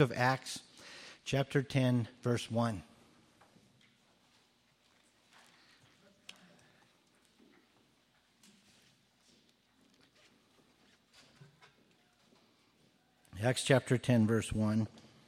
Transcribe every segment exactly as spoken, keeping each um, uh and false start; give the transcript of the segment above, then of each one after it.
Of Acts, chapter ten, verse one. Acts chapter ten, verse one.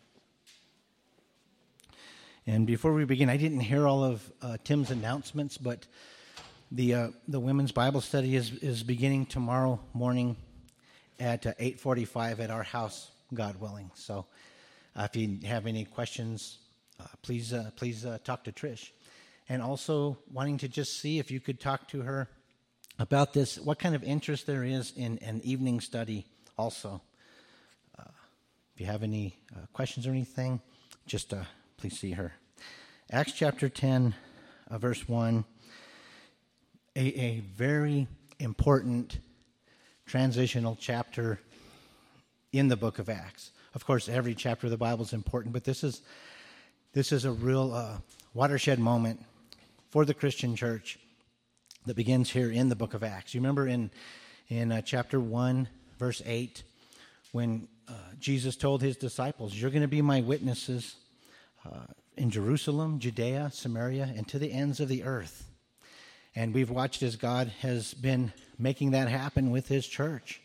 And before we begin, I didn't hear all of uh, Tim's announcements, but the uh, the women's Bible study is, is beginning tomorrow morning at uh, eight forty-five at our house, God willing. So uh, if you have any questions, uh, please uh, please uh, talk to Trish. And also wanting to just see if you could talk to her about this, what kind of interest there is in an evening study also. Uh, if you have any uh, questions or anything, just uh, please see her. Acts chapter ten, uh, verse one, a, a very important transitional chapter in the book of Acts. Of course, every chapter of the Bible is important, but this is this is a real uh, watershed moment for the Christian church that begins here in the book of Acts. You remember in in uh, chapter one, verse eight, when uh, Jesus told his disciples, "You're going to be my witnesses uh, in Jerusalem, Judea, Samaria, and to the ends of the earth." And we've watched as God has been making that happen with his church.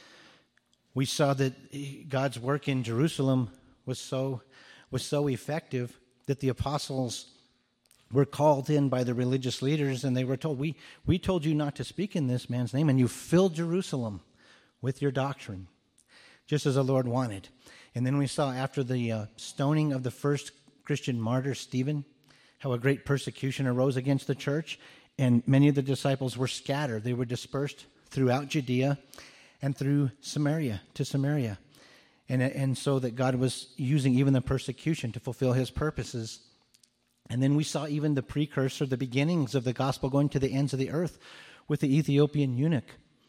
We saw that God's work in Jerusalem was so was so effective that the apostles were called in by the religious leaders, and they were told, we, we told you not to speak in this man's name, and you filled Jerusalem with your doctrine, just as the Lord wanted. And then we saw after the uh, stoning of the first Christian martyr, Stephen, how a great persecution arose against the church, and many of the disciples were scattered. They were dispersed throughout Judea and through Samaria, to Samaria. And, and so that God was using even the persecution to fulfill his purposes. And then we saw even the precursor, the beginnings of the gospel going to the ends of the earth with the Ethiopian eunuch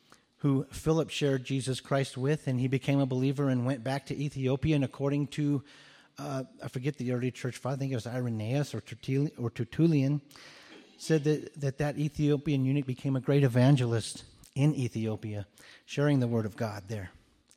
who Philip shared Jesus Christ with, and he became a believer and went back to Ethiopia. And according to, uh, I forget the early church father, I think it was Irenaeus or Tertullian, or Tertullian said that, that that Ethiopian eunuch became a great evangelist in Ethiopia, sharing the word of God there.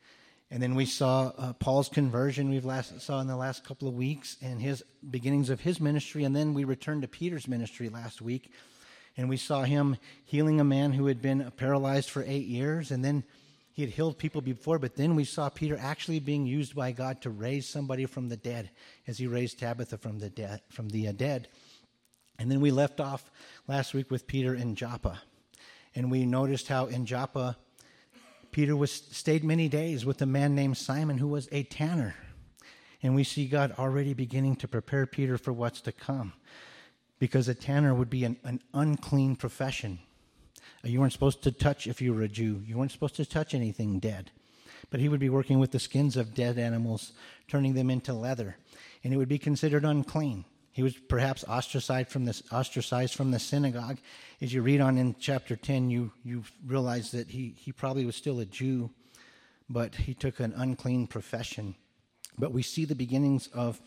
And then we saw uh, Paul's conversion we've last saw in the last couple of weeks, and his beginnings of his ministry. And then we returned to Peter's ministry last week, and we saw him healing a man who had been paralyzed for eight years. And then he had healed people before, but then we saw Peter actually being used by God to raise somebody from the dead, as he raised Tabitha from the dead. From the uh, dead. And then we left off last week with Peter in Joppa. And we noticed how in Joppa, Peter was stayed many days with a man named Simon who was a tanner. And we see God already beginning to prepare Peter for what's to come. Because a tanner would be an, an unclean profession. You weren't supposed to touch, if you were a Jew, you weren't supposed to touch anything dead. But he would be working with the skins of dead animals, turning them into leather. And it would be considered unclean. He was perhaps ostracized from the, ostracized from the synagogue. As you read on in chapter ten, you, you realize that he, he probably was still a Jew, but he took an unclean profession. But we see the beginnings of,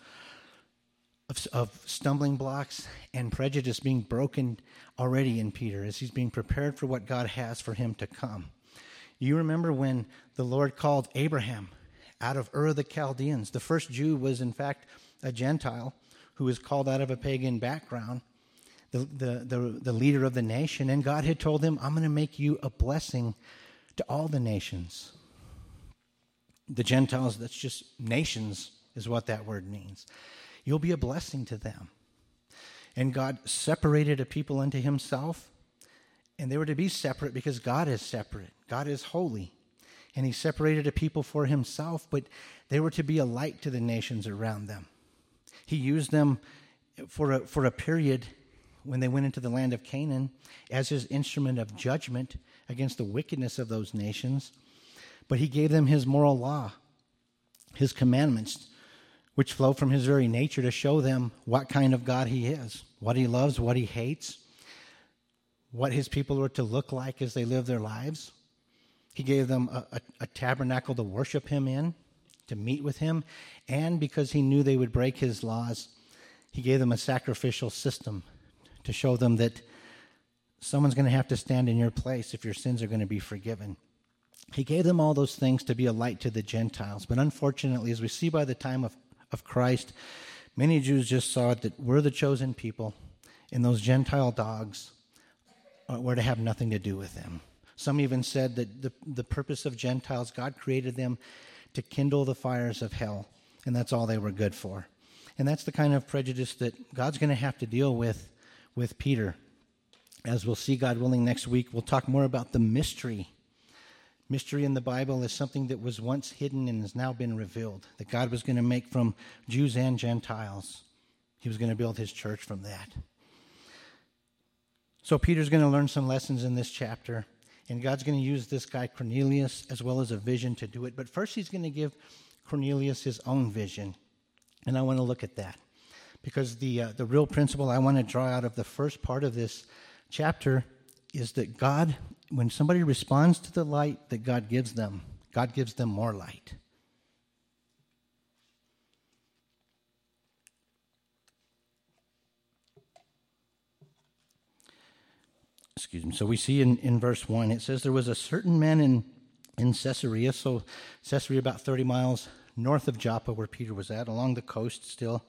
of, of stumbling blocks and prejudice being broken already in Peter as he's being prepared for what God has for him to come. You remember when the Lord called Abraham out of Ur of the Chaldeans. The first Jew was, in fact, a Gentile who was called out of a pagan background, the, the, the, the leader of the nation. And God had told him, I'm going to make you a blessing to all the nations. The Gentiles, that's just nations is what that word means. You'll be a blessing to them. And God separated a people unto himself, and they were to be separate because God is separate. God is holy. And he separated a people for himself, but they were to be a light to the nations around them. He used them for a, for a period when they went into the land of Canaan as his instrument of judgment against the wickedness of those nations. But he gave them his moral law, his commandments, which flow from his very nature to show them what kind of God he is, what he loves, what he hates, what his people were to look like as they live their lives. He gave them a, a, a tabernacle to worship him in, to meet with him, and because he knew they would break his laws, he gave them a sacrificial system to show them that someone's going to have to stand in your place if your sins are going to be forgiven. He gave them all those things to be a light to the Gentiles, but unfortunately, as we see by the time of of Christ, many Jews just saw it that we're the chosen people, and those Gentile dogs were to have nothing to do with them. Some even said that the, the purpose of Gentiles, God created them to kindle the fires of hell, and that's all they were good for. And that's the kind of prejudice that God's going to have to deal with with Peter. As we'll see, God willing, next week, we'll talk more about the mystery. Mystery in the Bible is something that was once hidden and has now been revealed, that God was going to make from Jews and Gentiles. He was going to build his church from that. So Peter's going to learn some lessons in this chapter, and God's going to use this guy Cornelius as well as a vision to do it. But first he's going to give Cornelius his own vision, and I want to look at that. Because the uh, the real principle I want to draw out of the first part of this chapter is that God, when somebody responds to the light that God gives them, God gives them more light. Excuse me. So we see in, in verse one, it says, there was a certain man in, in Caesarea, so Caesarea about thirty miles north of Joppa, where Peter was at, along the coast still.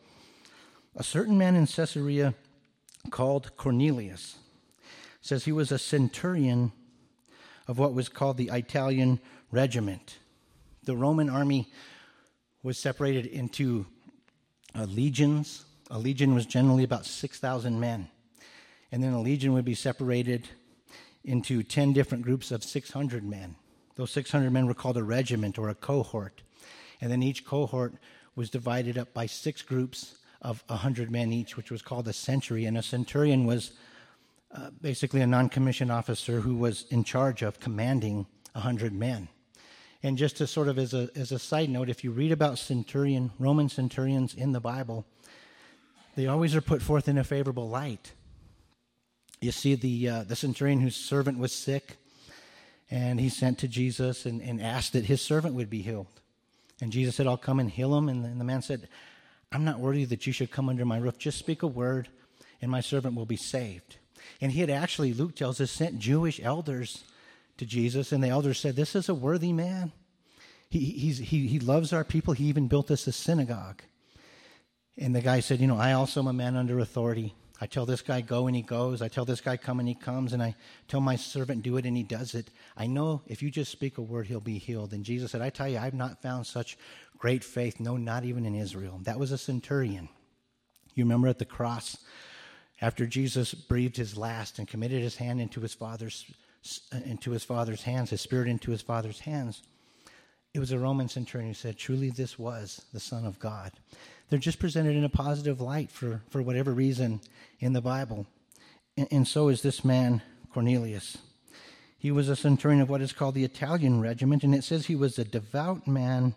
A certain man in Caesarea called Cornelius. It says he was a centurion of what was called the Italian regiment. The Roman army was separated into uh, legions. A legion was generally about six thousand men. And then a legion would be separated into ten different groups of six hundred men. Those six hundred men were called a regiment or a cohort. And then each cohort was divided up by six groups of one hundred men each, which was called a century. And a centurion was uh, basically a non-commissioned officer who was in charge of commanding one hundred men. And just to sort of as a as a side note, if you read about centurion, Roman centurions in the Bible, they always are put forth in a favorable light. You see the uh, the centurion whose servant was sick, and he sent to Jesus and, and asked that his servant would be healed. And Jesus said, I'll come and heal him. And, and the man said, I'm not worthy that you should come under my roof. Just speak a word, and my servant will be saved. And he had actually, Luke tells us, sent Jewish elders to Jesus, and the elders said, this is a worthy man. He, he's, he, he loves our people. He even built us a synagogue. And the guy said, you know, I also am a man under authority. I tell this guy go and he goes. I tell this guy come and he comes. And I tell my servant do it and he does it. I know if you just speak a word, he'll be healed. And Jesus said, I tell you, I've not found such great faith, no, not even in Israel. That was a centurion. You remember at the cross, after Jesus breathed his last and committed his hand into his father's into his father's hands, his spirit into his father's hands, it was a Roman centurion who said, truly this was the Son of God. They're just presented in a positive light for, for whatever reason in the Bible. And, and so is this man, Cornelius. He was a centurion of what is called the Italian regiment, and it says he was a devout man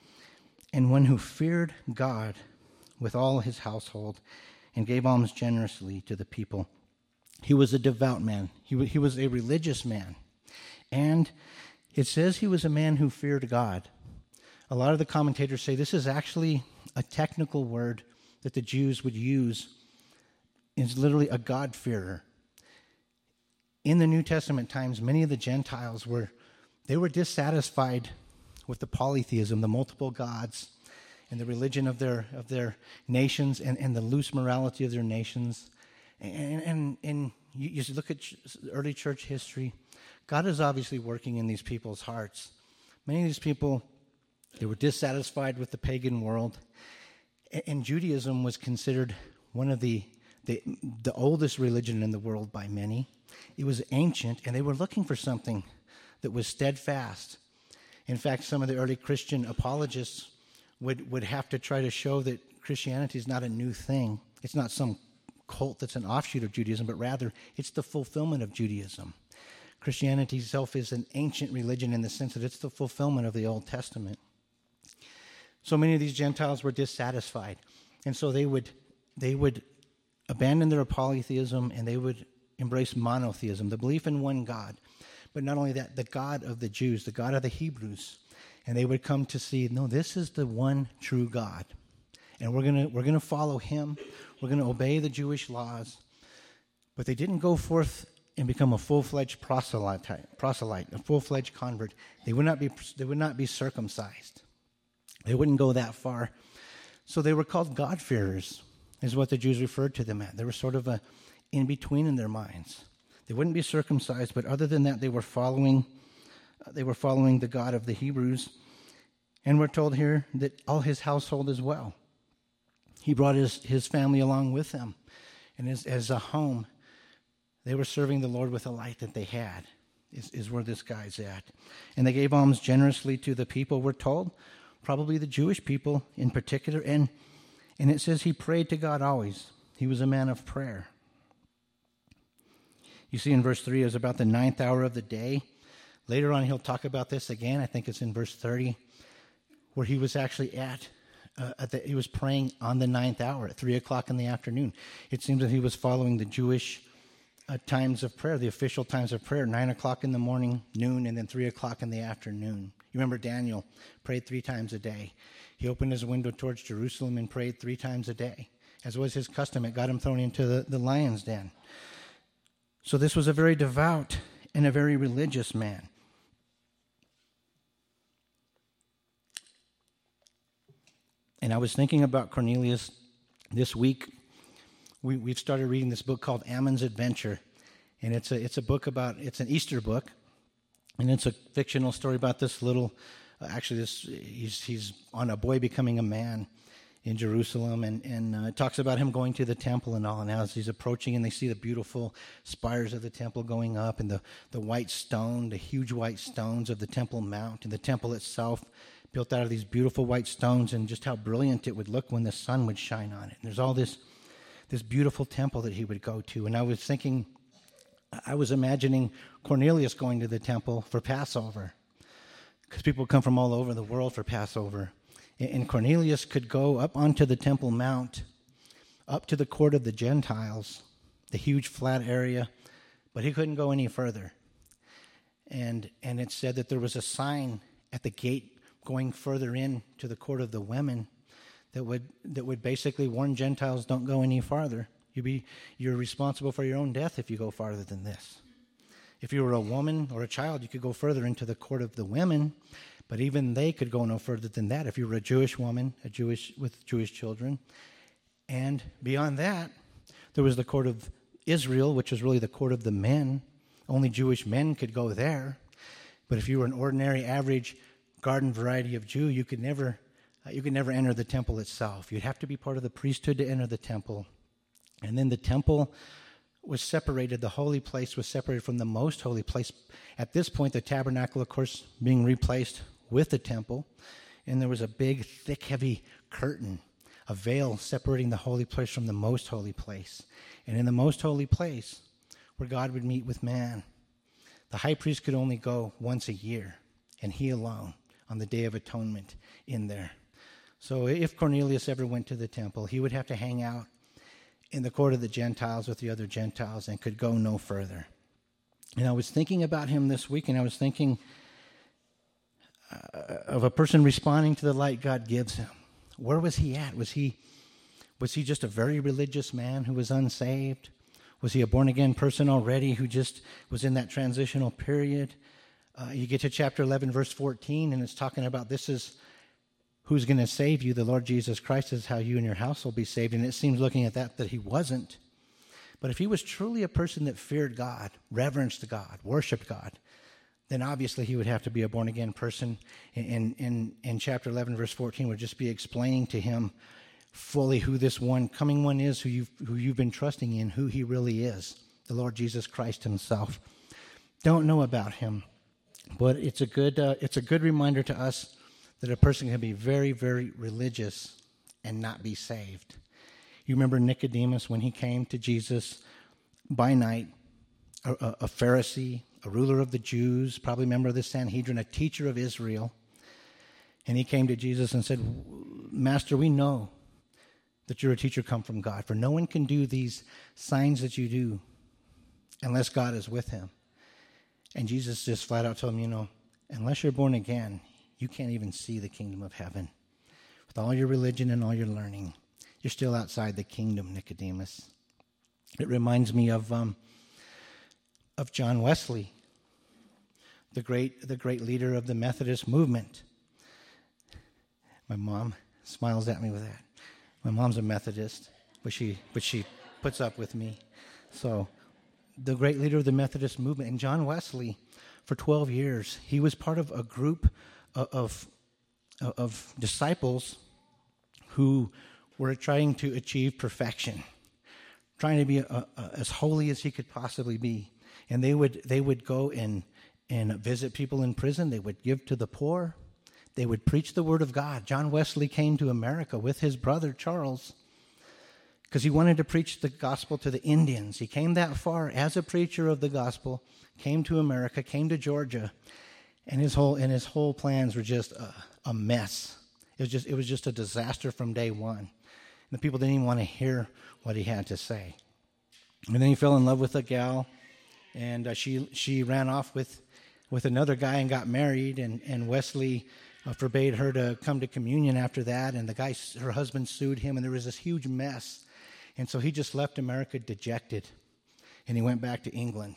and one who feared God with all his household and gave alms generously to the people. He was a devout man. He, he was a religious man. And it says he was a man who feared God. A lot of the commentators say this is actually a technical word that the Jews would use. It's literally a God-fearer. In the New Testament times, many of the Gentiles were, they were dissatisfied with the polytheism, the multiple gods, and the religion of their of their nations, and, and the loose morality of their nations. And, and, and you, you look at early church history, God is obviously working in these people's hearts. Many of these people, they were dissatisfied with the pagan world, and, and Judaism was considered one of the, the the oldest religion in the world by many. It was ancient, and they were looking for something that was steadfast. In fact, some of the early Christian apologists would, would have to try to show that Christianity is not a new thing. It's not some cult that's an offshoot of Judaism, but rather it's the fulfillment of Judaism. Christianity itself is an ancient religion in the sense that it's the fulfillment of the Old Testament. So many of these Gentiles were dissatisfied, and so they would they would abandon their polytheism and they would embrace monotheism, the belief in one God. But not only that, the God of the Jews, the God of the Hebrews. And they would come to see, no, this is the one true God. And we're gonna we're gonna follow him. We're gonna obey the Jewish laws. But they didn't go forth and become a full-fledged proselyte, proselyte, a full-fledged convert. They would not be they would not be circumcised. They wouldn't go that far. So they were called God-fearers, is what the Jews referred to them as. They were sort of a in-between in their minds. They wouldn't be circumcised, but other than that, they were following, uh, they were following the God of the Hebrews. And we're told here that all his household as well. He brought his, his family along with him. And as, as a home, they were serving the Lord with the light that they had, is, is where this guy's at. And they gave alms generously to the people, we're told, probably the Jewish people in particular. And, and it says he prayed to God always. He was a man of prayer. You see in verse three, it was about the ninth hour of the day. Later on, he'll talk about this again. I think it's in verse thirty, where he was actually at, uh, at the, he was praying on the ninth hour at three o'clock in the afternoon. It seems that he was following the Jewish uh, times of prayer, the official times of prayer, nine o'clock in the morning, noon, and then three o'clock in the afternoon. You remember Daniel prayed three times a day. He opened his window towards Jerusalem and prayed three times a day. As was his custom, it got him thrown into the, the lion's den. So this was a very devout and a very religious man. And I was thinking about Cornelius this week. We, we've started reading this book called Ammon's Adventure. And it's a, it's a book about, it's an Easter book. And it's a fictional story about this little, uh, actually this he's, he's on a boy becoming a man in Jerusalem, and, and uh, it talks about him going to the temple and all, and as he's approaching, and they see the beautiful spires of the temple going up, and the, the white stone, the huge white stones of the Temple Mount, and the temple itself built out of these beautiful white stones, and just how brilliant it would look when the sun would shine on it. And there's all this, this beautiful temple that he would go to, and I was thinking, I was imagining Cornelius going to the temple for Passover, because people come from all over the world for Passover. And Cornelius could go up onto the Temple Mount, up to the court of the Gentiles, the huge flat area, but he couldn't go any further. And and it said that there was a sign at the gate going further in to the court of the women that would that would basically warn Gentiles, don't go any farther. You be you're responsible for your own death if you go farther than this. If you were a woman or a child, you could go further into the court of the women. But even they could go no further than that if you were a Jewish woman, a Jewish with Jewish children. And beyond that, there was the court of Israel, which was really the court of the men. Only Jewish men could go there. But if you were an ordinary, average, garden variety of Jew, you could never, uh, you could never enter the temple itself. You'd have to be part of the priesthood to enter the temple. And then the temple was separated. The holy place was separated from the most holy place. At this point, the tabernacle, of course, being replaced with the temple, and there was a big, thick, heavy curtain, a veil separating the holy place from the most holy place. And in the most holy place, where God would meet with man, the high priest could only go once a year, and he alone, on the Day of Atonement, in there. So if Cornelius ever went to the temple, he would have to hang out in the court of the Gentiles with the other Gentiles and could go no further. And I was thinking about him this week, and I was thinking uh, of a person responding to the light God gives him. Where was he at? Was he was he just a very religious man who was unsaved? Was he a born-again person already who just was in that transitional period? Uh, you get to chapter eleven, verse fourteen, and it's talking about this is who's going to save you. The Lord Jesus Christ is how you and your house will be saved. And it seems looking at that that he wasn't. But if he was truly a person that feared God, reverenced God, worshiped God, then obviously he would have to be a born-again person. In, in, in chapter eleven, verse fourteen, would just be explaining to him fully who this one, coming one is, who you've, who you've been trusting in, who he really is, the Lord Jesus Christ himself. Don't know about him, but it's a good, uh, it's a good reminder to us that a person can be very, very religious and not be saved. You remember Nicodemus when he came to Jesus by night, a, a, a Pharisee, a ruler of the Jews, probably a member of the Sanhedrin, a teacher of Israel. And he came to Jesus and said, Master, we know that you're a teacher come from God, for no one can do these signs that you do unless God is with him. And Jesus just flat out told him, you know, unless you're born again, you can't even see the kingdom of heaven. With all your religion and all your learning, you're still outside the kingdom, Nicodemus. It reminds me of um, of John Wesley, the great the great leader of the Methodist movement. My mom smiles at me with that. My mom's a Methodist, but she but she puts up with me. So, the great leader of the Methodist movement, and John Wesley, for twelve years, he was part of a group of of, of disciples who were trying to achieve perfection, trying to be a, a, as holy as he could possibly be. And they would they would go and and visit people in prison. They would give to the poor. They would preach the word of God. John Wesley came to America with his brother Charles because he wanted to preach the gospel to the Indians. He came that far as a preacher of the gospel, came to America, came to Georgia, and his whole and his whole plans were just a, a mess. It was just it was just a disaster from day one. And the people didn't even want to hear what he had to say. And then he fell in love with a gal, and uh, she she ran off with with another guy and got married, and and Wesley Uh, forbade her to come to communion after that, and the guy, her husband, sued him, and there was this huge mess. And so he just left America dejected, and he went back to England.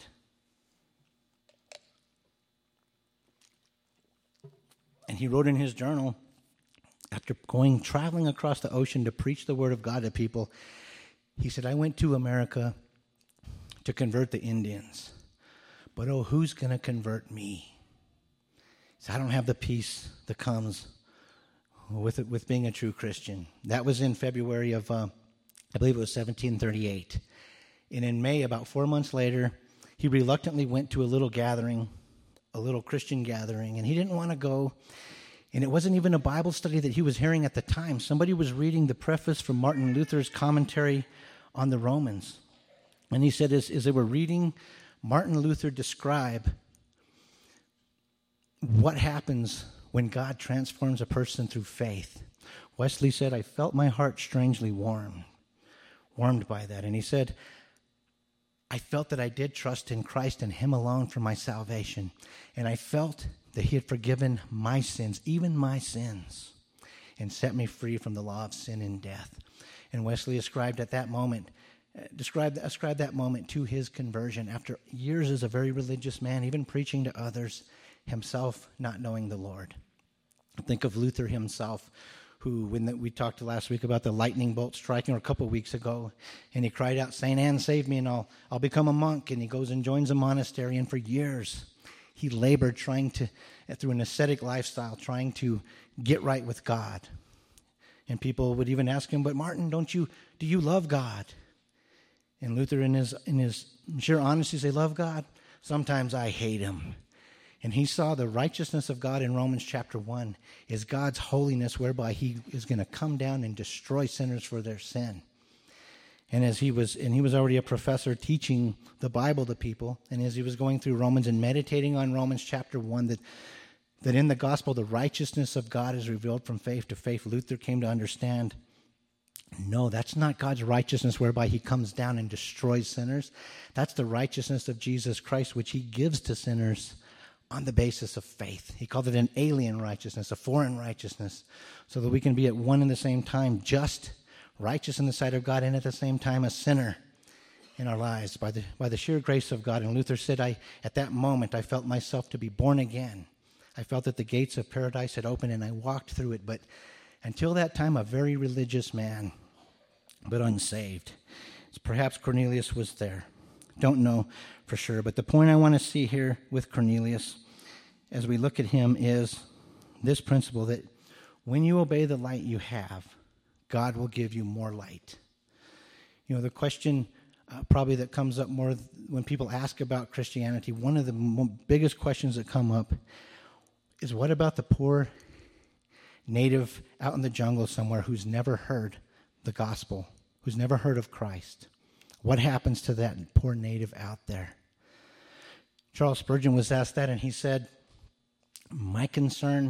And he wrote in his journal, after going, traveling across the ocean to preach the word of God to people, he said, I went to America to convert the Indians, but oh, who's going to convert me? So I don't have the peace that comes with it, with being a true Christian. That was in February of, uh, I believe it was seventeen thirty-eight. And in May, about four months later, he reluctantly went to a little gathering, a little Christian gathering, and he didn't want to go. And it wasn't even a Bible study that he was hearing at the time. Somebody was reading the preface from Martin Luther's commentary on the Romans. And he said, as, as they were reading Martin Luther describe what happens when God transforms a person through faith. Wesley said, I felt my heart strangely warmed, warmed by that. And he said, I felt that I did trust in Christ and him alone for my salvation. And I felt that he had forgiven my sins, even my sins, and set me free from the law of sin and death. And Wesley ascribed at that moment, described, ascribed that moment to his conversion after years as a very religious man, even preaching to others, himself not knowing the Lord. Think of Luther himself, who, when the, we talked last week about the lightning bolt striking, or a couple of weeks ago, and he cried out, Saint Anne, save me, and I'll, I'll become a monk. And he goes and joins a monastery, and for years he labored trying to, through an ascetic lifestyle, trying to get right with God. And people would even ask him, but Martin, don't you, do you love God? And Luther, in his, in his sheer honesty, say, love God? Sometimes I hate him. And he saw the righteousness of God in Romans chapter one is God's holiness, whereby he is going to come down and destroy sinners for their sin. And as he was, and he was already a professor teaching the Bible to people, and as he was going through Romans and meditating on Romans chapter one, that, that in the gospel the righteousness of God is revealed from faith to faith, Luther came to understand, no, that's not God's righteousness whereby he comes down and destroys sinners. That's the righteousness of Jesus Christ, which he gives to sinners on the basis of faith. He called it an alien righteousness, a foreign righteousness, so that we can be at one and the same time just, righteous in the sight of God, and at the same time a sinner in our lives by the by the sheer grace of God. And Luther said, I at that moment I felt myself to be born again. I felt that the gates of paradise had opened and I walked through it. But until that time, a very religious man, but unsaved. Perhaps Cornelius was there. Don't know for sure. But the point I want to see here with Cornelius as we look at him is this principle that when you obey the light you have, God will give you more light. You know, the question uh, probably that comes up more when people ask about Christianity, one of the mo- biggest questions that come up is, what about the poor native out in the jungle somewhere who's never heard the gospel, who's never heard of Christ? What happens to that poor native out there? Charles Spurgeon was asked that, and he said, my concern,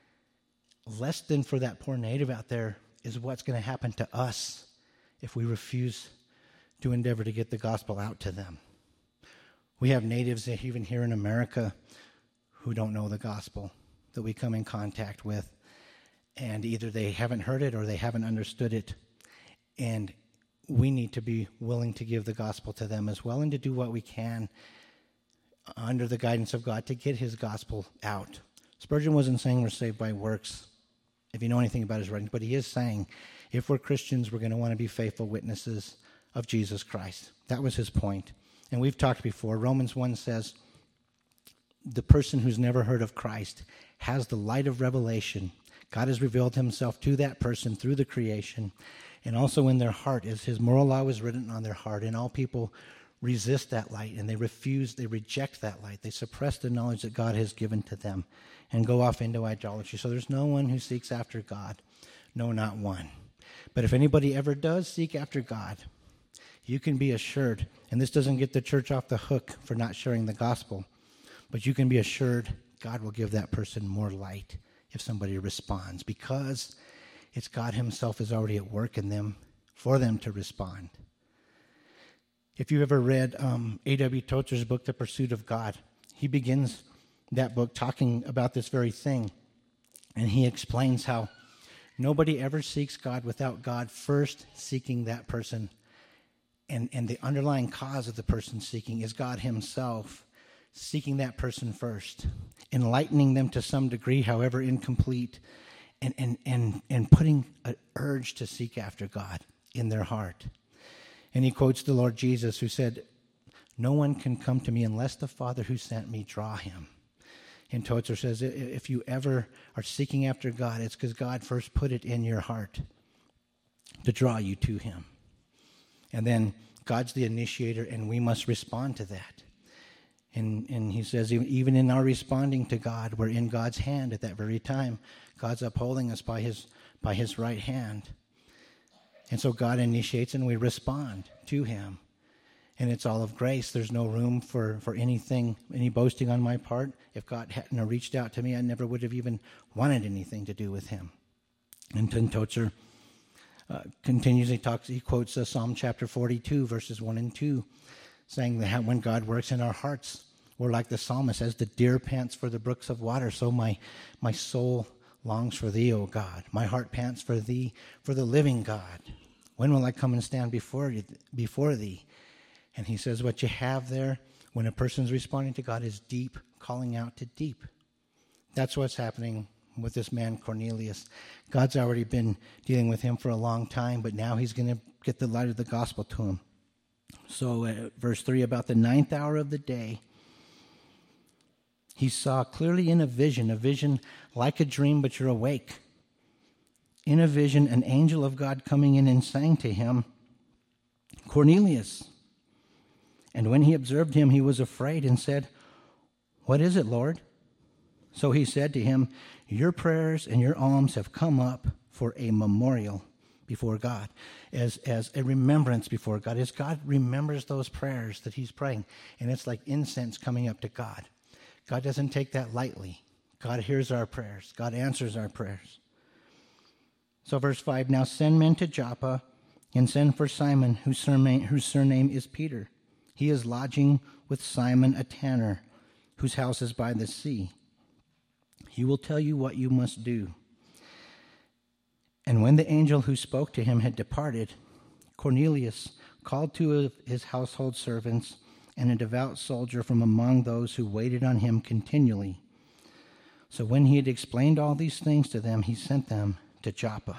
less than for that poor native out there, is what's going to happen to us if we refuse to endeavor to get the gospel out to them. We have natives even here in America who don't know the gospel that we come in contact with, and either they haven't heard it or they haven't understood it, and we need to be willing to give the gospel to them as well and to do what we can under the guidance of God to get his gospel out. Spurgeon wasn't saying we're saved by works, if you know anything about his writings, but he is saying If we're Christians, we're going to want to be faithful witnesses of Jesus Christ. That was his point. And we've talked before. Romans one says, the person who's never heard of Christ has the light of revelation. God has revealed himself to that person through the creation. And also in their heart, as his moral law is written on their heart. And all people resist that light, and they refuse, they reject that light. They suppress the knowledge that God has given to them and go off into idolatry. So there's no one who seeks after God. No, not one. But if anybody ever does seek after God, you can be assured, and this doesn't get the church off the hook for not sharing the gospel, but you can be assured God will give that person more light if somebody responds, because it's God himself is already at work in them for them to respond. If you've ever read um, A W Tozer's book, The Pursuit of God, he begins that book talking about this very thing, and he explains how nobody ever seeks God without God first seeking that person. And, and the underlying cause of the person seeking is God himself seeking that person first, enlightening them to some degree, however incomplete, and, and, and, and putting an urge to seek after God in their heart. And he quotes the Lord Jesus, who said, "No one can come to me unless the Father who sent me draw him." And Tozer says, if you ever are seeking after God, it's because God first put it in your heart to draw you to him. And then God's the initiator, and we must respond to that. And, and he says, even in our responding to God, we're in God's hand at that very time. God's upholding us by his, by his right hand. And so God initiates, and we respond to him. And it's all of grace. There's no room for, for anything, any boasting on my part. If God hadn't reached out to me, I never would have even wanted anything to do with him. And Tim Tozer uh, continues, he talks, he quotes uh, Psalm chapter forty-two, verses one and two, saying that when God works in our hearts, we're like the psalmist, as the deer pants for the brooks of water, so my, my soul longs for thee, O God. My heart pants for thee, for the living God. When will I come and stand before you, before thee? And he says what you have there when a person's responding to God is deep, calling out to deep. That's what's happening with this man Cornelius. God's already been dealing with him for a long time, but now he's going to get the light of the gospel to him. So uh, verse three, about the ninth hour of the day, he saw clearly in a vision, a vision like a dream, but you're awake. In a vision, an angel of God coming in and saying to him, "Cornelius." And when he observed him, he was afraid and said, "What is it, Lord?" So he said to him, "Your prayers and your alms have come up for a memorial before God," as, as a remembrance before God. As God remembers those prayers that he's praying, and it's like incense coming up to God. God doesn't take that lightly. God hears our prayers. God answers our prayers. So verse five, "Now send men to Joppa and send for Simon, whose surname, whose surname is Peter. He is lodging with Simon a tanner, whose house is by the sea. He will tell you what you must do." And when the angel who spoke to him had departed, Cornelius called two of his household servants and a devout soldier from among those who waited on him continually. So when he had explained all these things to them, he sent them to Joppa.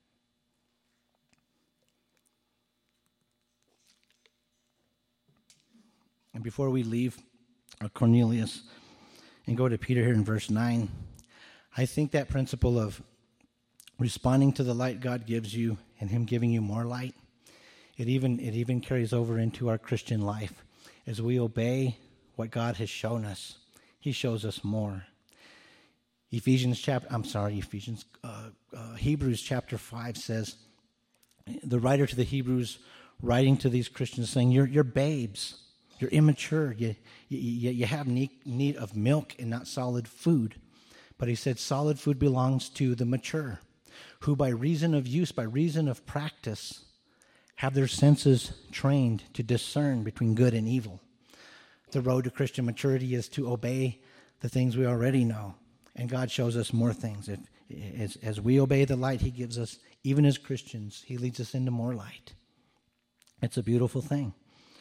And before we leave Cornelius and go to Peter here in verse nine, I think that principle of responding to the light God gives you and him giving you more light, it even it even carries over into our Christian life. As we obey what God has shown us, he shows us more. Ephesians chapter, I'm sorry, Ephesians, uh, uh, Hebrews chapter five says, the writer to the Hebrews writing to these Christians saying, you're, you're babes, you're immature, you, you, you have need, need of milk and not solid food. But he said solid food belongs to the mature, who by reason of use, by reason of practice, have their senses trained to discern between good and evil. The road to Christian maturity is to obey the things we already know. And God shows us more things. If, as, as we obey the light he gives us, even as Christians, he leads us into more light. It's a beautiful thing.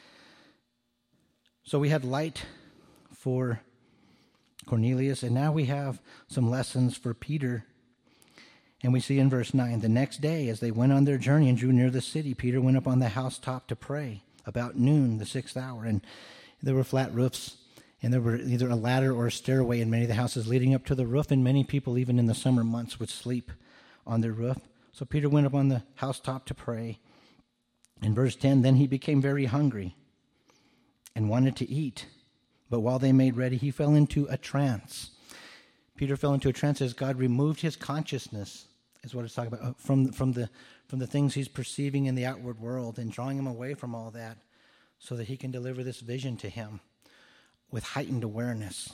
So we had light for Cornelius, and now we have some lessons for Peter. And we see in verse nine, the next day as they went on their journey and drew near the city, Peter went up on the housetop to pray about noon, the sixth hour. And there were flat roofs, and there were either a ladder or a stairway in many of the houses leading up to the roof, and many people, even in the summer months, would sleep on their roof. So Peter went up on the housetop to pray. In verse ten, then he became very hungry and wanted to eat. But while they made ready, he fell into a trance. Peter fell into a trance as God removed his consciousness, is what it's talking about, from, from, the, from the things he's perceiving in the outward world and drawing him away from all that so that he can deliver this vision to him with heightened awareness.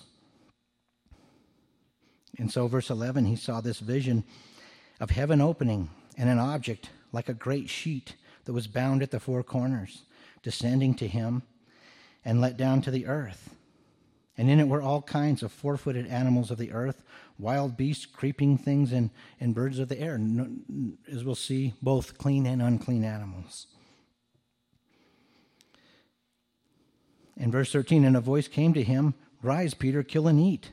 And so verse eleven, he saw this vision of heaven opening and an object like a great sheet that was bound at the four corners, descending to him and let down to the earth. And in it were all kinds of four-footed animals of the earth, wild beasts, creeping things, and, and birds of the air, as we'll see, both clean and unclean animals. In verse thirteen, and a voice came to him, rise, Peter, kill and eat.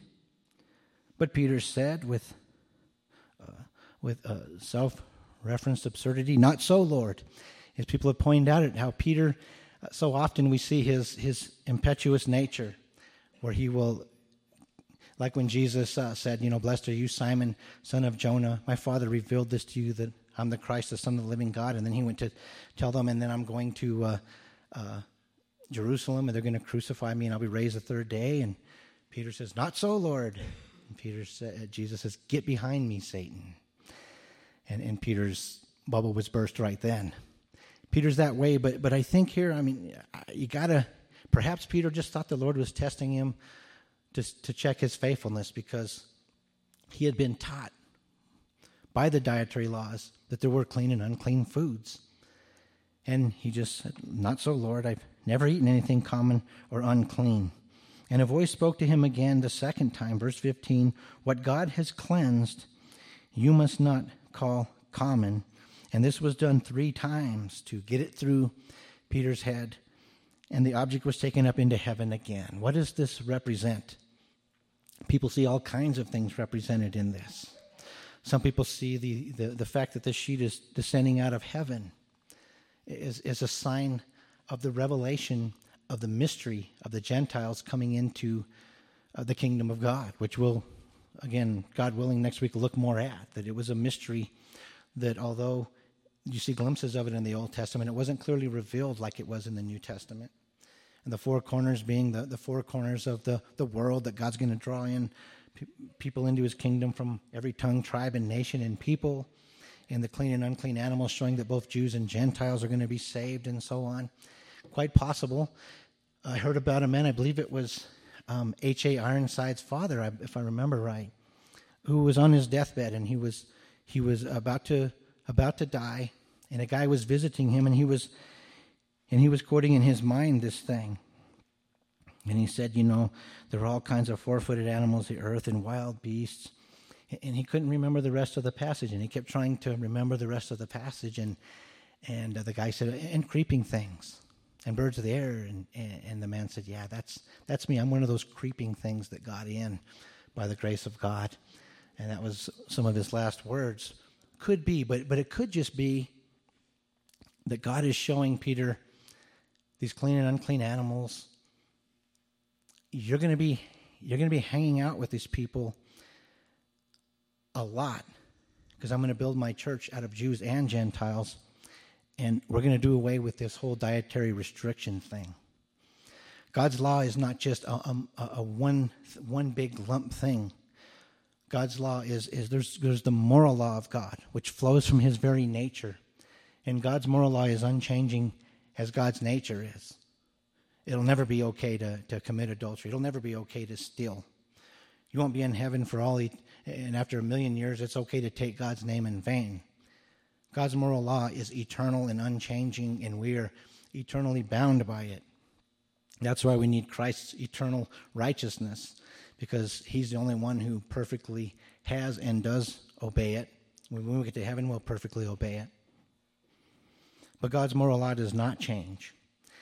But Peter said with, uh, with uh, self-referenced absurdity, not so, Lord. As people have pointed out at how Peter, uh, so often we see his, his impetuous nature, where he will, like when Jesus uh, said, you know, blessed are you, Simon, son of Jonah. My Father revealed this to you, that I'm the Christ, the Son of the living God. And then he went to tell them, and then I'm going to uh, uh, Jerusalem, and they're going to crucify me, and I'll be raised the third day. And Peter says, not so, Lord. And Peter said, Jesus says, get behind me, Satan. And, and Peter's bubble was burst right then. Peter's that way, but but I think here, I mean, you got to, perhaps Peter just thought the Lord was testing him to, to check his faithfulness, because he had been taught by the dietary laws that there were clean and unclean foods. And he just said, not so, Lord, I've never eaten anything common or unclean. And a voice spoke to him again the second time, verse fifteen, what God has cleansed, you must not call common. And this was done three times to get it through Peter's head. And the object was taken up into heaven again. What does this represent? People see all kinds of things represented in this. Some people see the, the, the fact that this sheet is descending out of heaven is, is a sign of the revelation of the mystery of the Gentiles coming into uh, the kingdom of God, which we'll, again, God willing, next week look more at. That it was a mystery that, although you see glimpses of it in the Old Testament, it wasn't clearly revealed like it was in the New Testament. And the four corners being the, the four corners of the, the world that God's going to draw in pe- people into his kingdom from every tongue, tribe, and nation and people. And the clean and unclean animals showing that both Jews and Gentiles are going to be saved and so on. Quite possible. I heard about a man, I believe it was um, H A Ironside's father, if I remember right, who was on his deathbed, and he was he was about to about to die, and a guy was visiting him, and he was and he was quoting in his mind this thing. And he said, you know, there are all kinds of four-footed animals, the earth, and wild beasts. And he couldn't remember the rest of the passage, and he kept trying to remember the rest of the passage. And and uh, the guy said, and creeping things, and birds of the air. And, and, and the man said, yeah, that's that's me. I'm one of those creeping things that got in by the grace of God. And that was some of his last words. Could be, but but it could just be that God is showing Peter these clean and unclean animals. You're going to be you're going to be hanging out with these people a lot, because I'm going to build my church out of Jews and Gentiles, and we're going to do away with this whole dietary restriction thing. God's law is not just a, a, a one one big lump thing. God's law is, is there's, there's the moral law of God, which flows from his very nature. And God's moral law is unchanging as God's nature is. It'll never be okay to, to commit adultery. It'll never be okay to steal. You won't be in heaven for all, e- and after a million years, it's okay to take God's name in vain. God's moral law is eternal and unchanging, and we are eternally bound by it. That's why we need Christ's eternal righteousness, because he's the only one who perfectly has and does obey it. When we get to heaven, we'll perfectly obey it. But God's moral law does not change.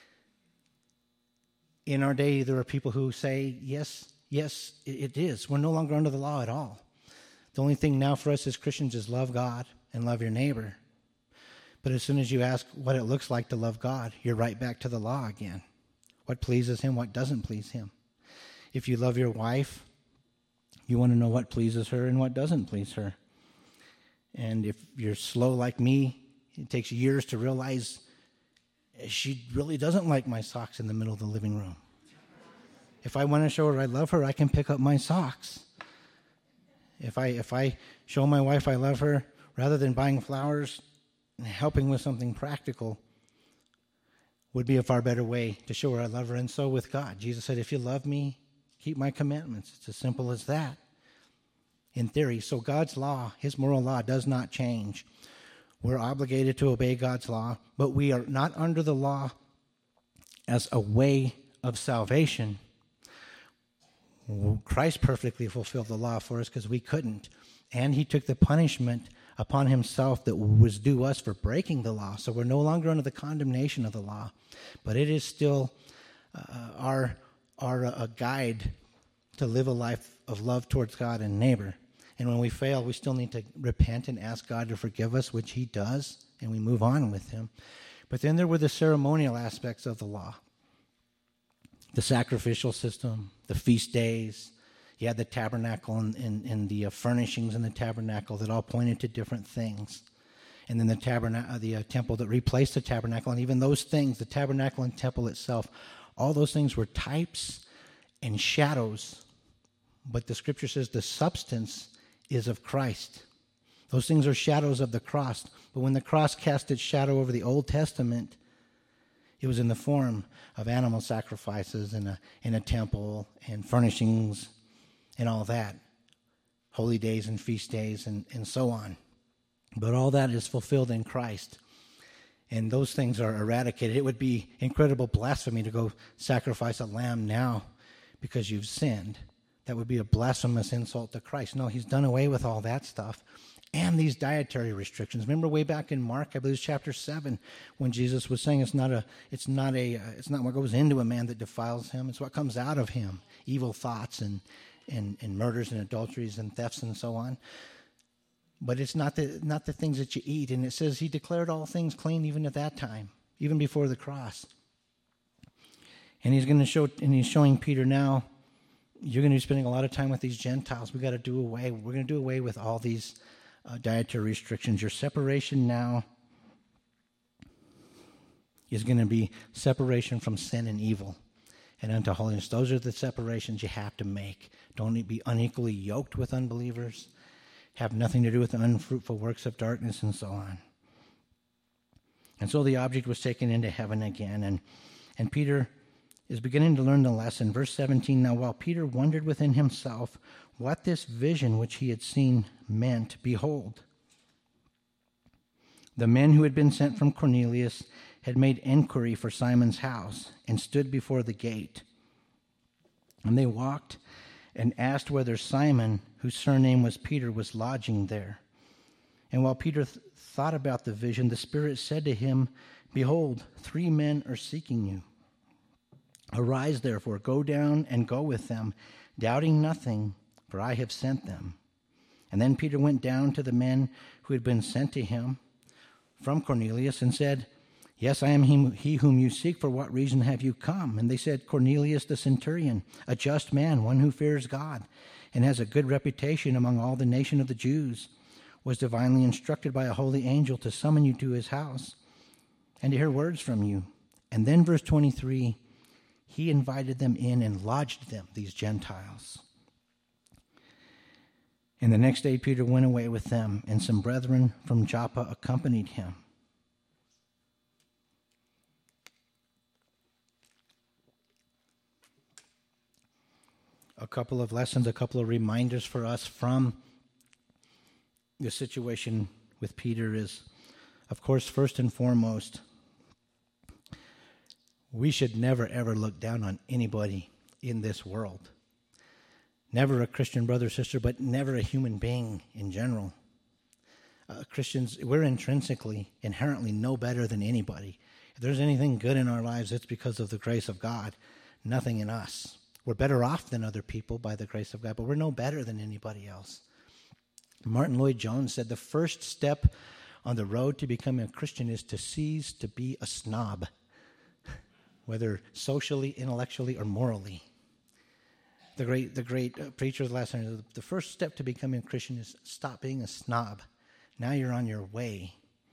In our day, there are people who say, yes, yes, it is. We're no longer under the law at all. The only thing now for us as Christians is love God and love your neighbor. But as soon as you ask what it looks like to love God, you're right back to the law again. What pleases him, what doesn't please him. If you love your wife, you want to know what pleases her and what doesn't please her. And if you're slow like me, it takes years to realize she really doesn't like my socks in the middle of the living room. If I want to show her I love her, I can pick up my socks. If I if I show my wife I love her, rather than buying flowers and helping with something practical, would be a far better way to show her I love her. And so with God, Jesus said, if you love me, keep my commandments. It's as simple as that. In theory, so God's law, his moral law, does not change. We're obligated to obey God's law, but we are not under the law as a way of salvation. Christ perfectly fulfilled the law for us because we couldn't. And he took the punishment upon himself that was due us for breaking the law. So we're no longer under the condemnation of the law. But it is still uh, our, our uh, guide to live a life of love towards God and neighbor. And when we fail, we still need to repent and ask God to forgive us, which he does, and we move on with him. But then there were the ceremonial aspects of the law. The sacrificial system, the feast days. You had the tabernacle and, and, and the uh, furnishings in the tabernacle that all pointed to different things. And then the tabernacle, uh, the uh, temple that replaced the tabernacle, and even those things, the tabernacle and temple itself, all those things were types and shadows. But the scripture says the substance is of Christ. Those things are shadows of the cross. But when the cross cast its shadow over the Old Testament, it was in the form of animal sacrifices in a, in a temple and furnishings and all that, holy days and feast days and, and so on. But all that is fulfilled in Christ. And those things are eradicated. It would be incredible blasphemy to go sacrifice a lamb now because you've sinned. That would be a blasphemous insult to Christ. No, he's done away with all that stuff. And these dietary restrictions. Remember way back in Mark, I believe it's chapter seven, when Jesus was saying it's not a, it's not a, uh, it's not what goes into a man that defiles him. It's what comes out of him. Evil thoughts and And, and murders and adulteries and thefts and so on. But it's not the not the things that you eat. And it says he declared all things clean even at that time, even before the cross. And he's going to show, and he's showing Peter now, you're going to be spending a lot of time with these Gentiles. We've got to do away. We're going to do away with all these uh, dietary restrictions. Your separation now is going to be separation from sin and evil and unto holiness. Those are the separations you have to make. Don't be unequally yoked with unbelievers. Have nothing to do with the unfruitful works of darkness and so on. And so the object was taken into heaven again. And, and Peter is beginning to learn the lesson. Verse seventeen, now while Peter wondered within himself what this vision which he had seen meant, behold, the men who had been sent from Cornelius had made inquiry for Simon's house and stood before the gate. And they walked and asked whether Simon, whose surname was Peter, was lodging there. And while Peter th- thought about the vision, the Spirit said to him, behold, three men are seeking you. Arise, therefore, go down and go with them, doubting nothing, for I have sent them. And then Peter went down to the men who had been sent to him from Cornelius and said, yes, I am he whom you seek. For what reason have you come? And they said, Cornelius the centurion, a just man, one who fears God, and has a good reputation among all the nation of the Jews, was divinely instructed by a holy angel to summon you to his house and to hear words from you. And then verse twenty-three, he invited them in and lodged them, these Gentiles. And the next day Peter went away with them, and some brethren from Joppa accompanied him. A couple of lessons, a couple of reminders for us from the situation with Peter is, of course, first and foremost, we should never, ever look down on anybody in this world. Never a Christian brother or sister, but never a human being in general. Uh, Christians, we're intrinsically, inherently no better than anybody. If there's anything good in our lives, it's because of the grace of God, nothing in us. We're better off than other people by the grace of God, but we're no better than anybody else. Martin Lloyd-Jones said the first step on the road to becoming a Christian is to cease to be a snob, whether socially, intellectually, or morally. The great, the great uh, preacher of the last time, the first step to becoming a Christian is stop being a snob. Now you're on your way.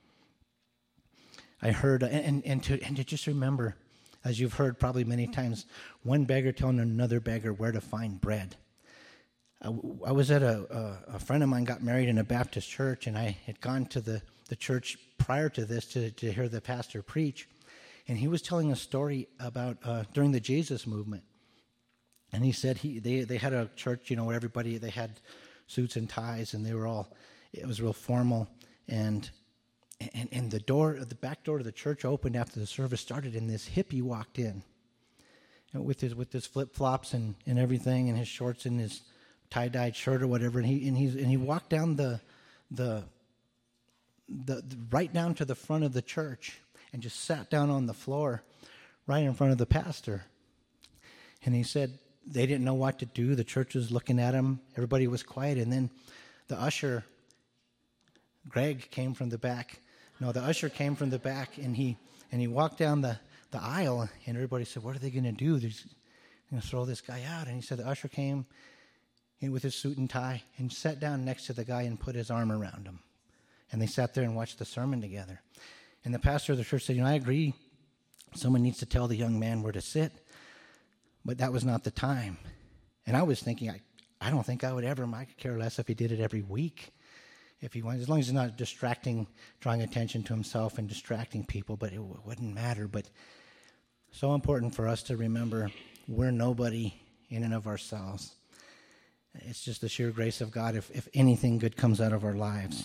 I heard, uh, and, and, to, and to just remember, as you've heard probably many times, one beggar telling another beggar where to find bread. I, I was at a, a, a friend of mine got married in a Baptist church, and I had gone to the, the church prior to this to, to hear the pastor preach. And he was telling a story about uh, during the Jesus movement. And he said he they, they had a church, you know, where everybody, they had suits and ties, and they were all, it was real formal. And and, and the door, the back door of the church opened after the service started, and this hippie walked in with his with his flip-flops and, and everything, and his shorts and his tie-dyed shirt or whatever, and he and he and he walked down the, the the the right down to the front of the church and just sat down on the floor right in front of the pastor. And he said they didn't know what to do. The church was looking at him. Everybody was quiet, and then the usher, Greg, came from the back. No, the usher came from the back, and he and he walked down the, the aisle, and everybody said, "What are they going to do? They're going to throw this guy out." And he said the usher came in with his suit and tie and sat down next to the guy and put his arm around him. And they sat there and watched the sermon together. And the pastor of the church said, "You know, I agree. Someone needs to tell the young man where to sit." But that was not the time. And I was thinking, I, I don't think I would ever, I could care less if he did it every week. If he wanted, as long as he's not distracting, drawing attention to himself and distracting people, but it w- wouldn't matter. But so important for us to remember we're nobody in and of ourselves. It's just the sheer grace of God if, if anything good comes out of our lives.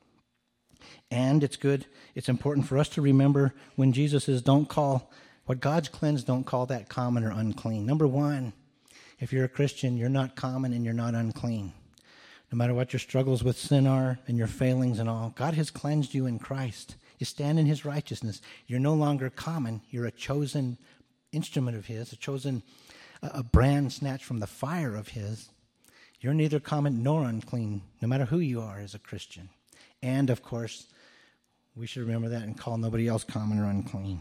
And it's good, it's important for us to remember when Jesus says, don't call, what God's cleansed, don't call that common or unclean. Number one, if you're a Christian, you're not common and you're not unclean. No matter what your struggles with sin are and your failings and all, God has cleansed you in Christ. You stand in his righteousness. You're no longer common. You're a chosen instrument of his, a chosen, a brand snatched from the fire of his. You're neither common nor unclean, no matter who you are as a Christian. And, of course, we should remember that and call nobody else common or unclean.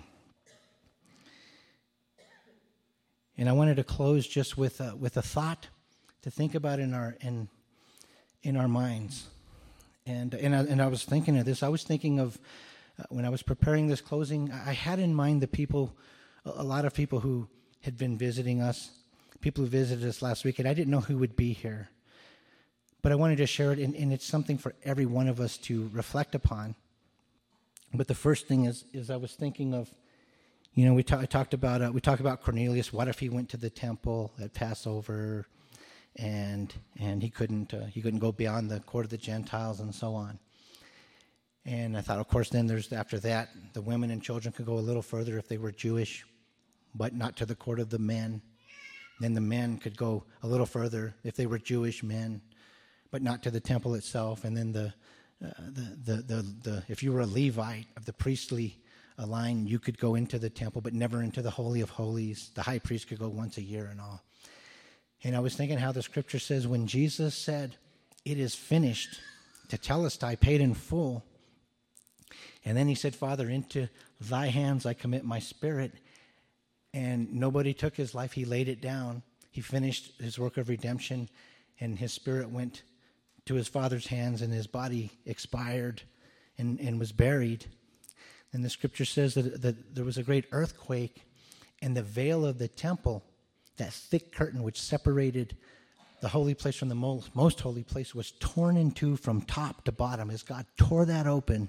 And I wanted to close just with a, with a thought to think about in our in in our minds. And and I, and I was thinking of this. I was thinking of uh, when I was preparing this closing, I had in mind the people, a lot of people who had been visiting us, people who visited us last week, and I didn't know who would be here. But I wanted to share it, and, and it's something for every one of us to reflect upon. But the first thing is, is I was thinking of, you know, we ta- I talked about uh, we talked about Cornelius. What if he went to the temple at Passover, and and he couldn't uh, he couldn't go beyond the court of the Gentiles and so on. And I thought, of course, then there's after that the women and children could go a little further if they were Jewish, but not to the court of the men. Then the men could go a little further if they were Jewish men, but not to the temple itself. And then the uh, the, the the the if you were a Levite of the priestly uh, line, you could go into the temple, but never into the Holy of Holies. The high priest could go once a year and all. And I was thinking how the scripture says when Jesus said, "It is finished," to Telestai, paid in full. And then he said, "Father, into thy hands I commit my spirit." And nobody took his life. He laid it down. He finished his work of redemption, and his spirit went to his Father's hands, and his body expired and, and was buried. And the scripture says that, that there was a great earthquake, and the veil of the temple, that thick curtain which separated the holy place from the most, most holy place, was torn in two from top to bottom as God tore that open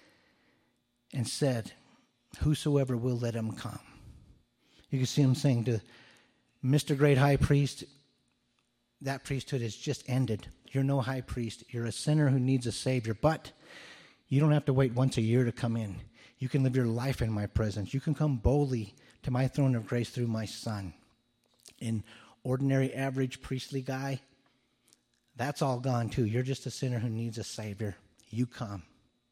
and said, "Whosoever will, let him come." You can see him saying to Mister Great High Priest, that priesthood has just ended. You're no high priest. You're a sinner who needs a Savior. But you don't have to wait once a year to come in. You can live your life in my presence. You can come boldly to my throne of grace through my Son. An ordinary, average, priestly guy, that's all gone too. You're just a sinner who needs a Savior. You come.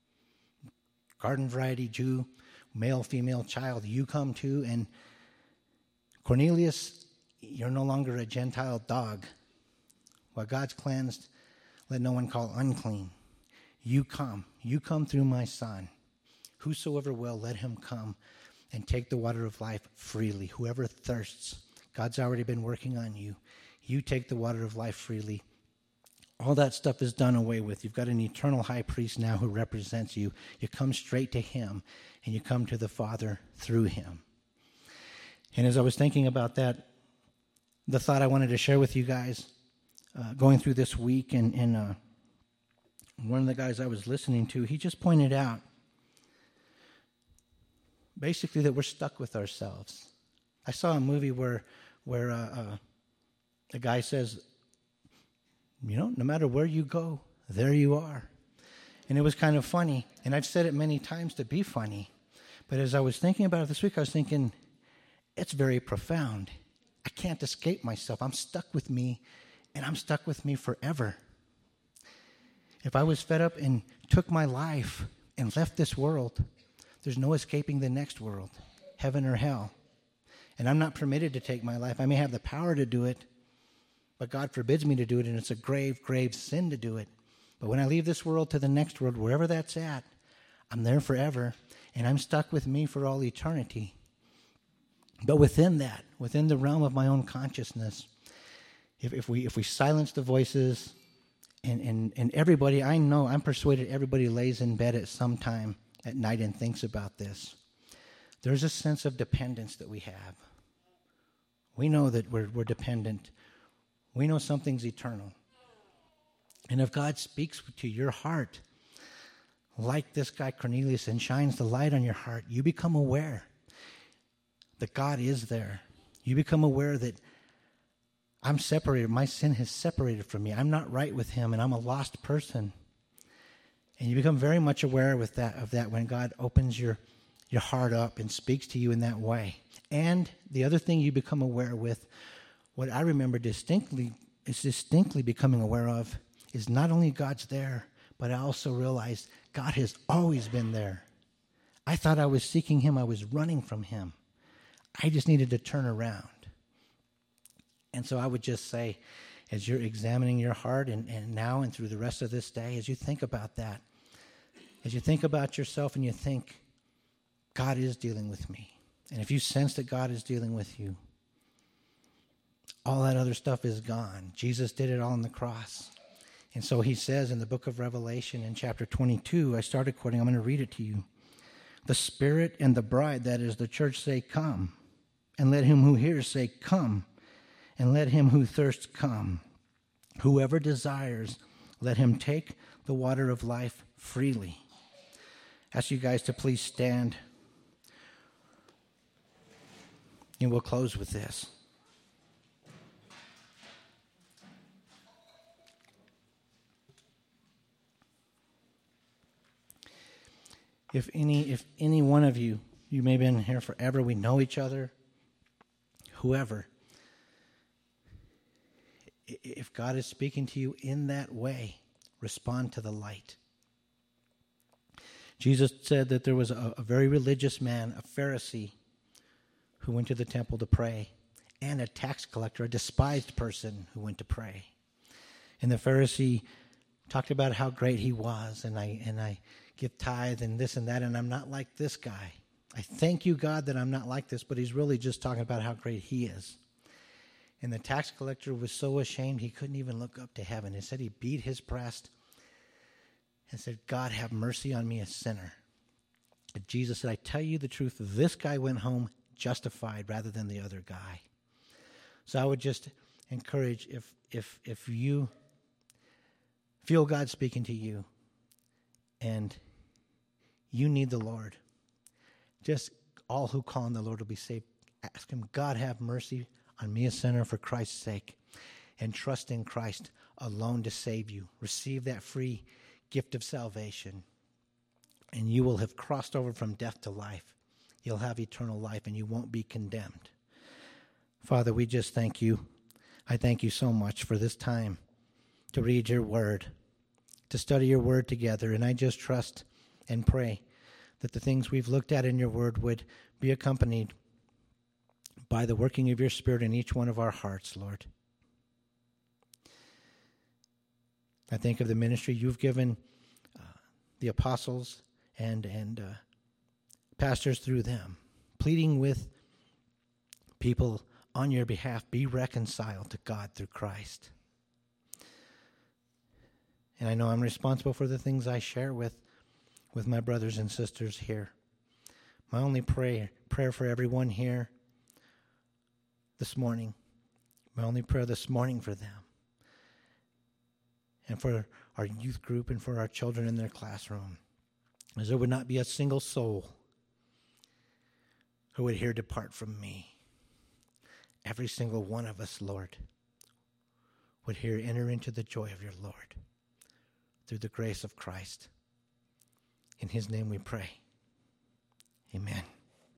Garden variety Jew, male, female, child, you come too. And Cornelius, you're no longer a Gentile dog. What God's cleansed, let no one call unclean. You come. You come through my Son. Whosoever will, let him come and take the water of life freely. Whoever thirsts, God's already been working on you. You take the water of life freely. All that stuff is done away with. You've got an eternal high priest now who represents you. You come straight to him, and you come to the Father through him. And as I was thinking about that, the thought I wanted to share with you guys, uh, going through this week, and, and uh, one of the guys I was listening to, he just pointed out, basically, that we're stuck with ourselves. I saw a movie where where uh, uh, a guy says, you know, no matter where you go, there you are. And it was kind of funny. And I've said it many times to be funny. But as I was thinking about it this week, I was thinking, it's very profound. I can't escape myself. I'm stuck with me, and I'm stuck with me forever. If I was fed up and took my life and left this world, there's no escaping the next world, heaven or hell. And I'm not permitted to take my life. I may have the power to do it, but God forbids me to do it, and it's a grave, grave sin to do it. But when I leave this world to the next world, wherever that's at, I'm there forever, and I'm stuck with me for all eternity. But within that, within the realm of my own consciousness, if, if we if we silence the voices, and, and, and everybody, I know, I'm persuaded everybody lays in bed at some time at night and thinks about this. There's a sense of dependence that we have. We know that we're, we're dependent. We know something's eternal. And if God speaks to your heart, like this guy Cornelius, and shines the light on your heart, you become aware that God is there. You become aware that I'm separated. My sin has separated from me. I'm not right with him, and I'm a lost person. And you become very much aware with that of that when God opens your, your heart up and speaks to you in that way. And the other thing you become aware with, what I remember distinctly, is distinctly becoming aware of, is not only God's there, but I also realized God has always been there. I thought I was seeking him. I was running from him. I just needed to turn around. And so I would just say, as you're examining your heart, and, and now and through the rest of this day, as you think about that, as you think about yourself and you think, God is dealing with me. And if you sense that God is dealing with you, all that other stuff is gone. Jesus did it all on the cross. And so he says in the book of Revelation in chapter twenty-two, I started quoting, I'm going to read it to you. The Spirit and the bride, that is the church, say, come. And let him who hears say, come. And let him who thirsts come. Whoever desires, let him take the water of life freely. I ask you guys to please stand. And we'll close with this. If any, if any one of you, you may have been here forever, we know each other, whoever, if God is speaking to you in that way, respond to the light. Jesus said that there was a, a very religious man, a Pharisee, who went to the temple to pray, and a tax collector, a despised person who went to pray. And the Pharisee talked about how great he was, and I and I give tithe and this and that, and I'm not like this guy. I thank you, God, that I'm not like this, but he's really just talking about how great he is. And the tax collector was so ashamed he couldn't even look up to heaven. He said he beat his breast and said, God, have mercy on me, a sinner. And Jesus said, I tell you the truth, this guy went home justified rather than the other guy. So I would just encourage, if if if you feel God speaking to you and you need the Lord, just all who call on the Lord will be saved. Ask him, God, have mercy on me, a sinner, for Christ's sake, and trust in Christ alone to save you. Receive that free gift of salvation, and you will have crossed over from death to life. You'll have eternal life, and you won't be condemned. Father, we just thank you. I thank you so much for this time to read your word, to study your word together, and I just trust and pray that the things we've looked at in your word would be accompanied by the working of your Spirit in each one of our hearts, Lord. I think of the ministry you've given uh, the apostles and, and uh, pastors through them, pleading with people on your behalf, be reconciled to God through Christ. And I know I'm responsible for the things I share with, with my brothers and sisters here. My only prayer, prayer for everyone here this morning, my only prayer this morning for them, and for our youth group and for our children in their classroom, is there would not be a single soul who would hear depart from me. Every single one of us, Lord, would hear enter into the joy of your Lord through the grace of Christ. In his name we pray. Amen.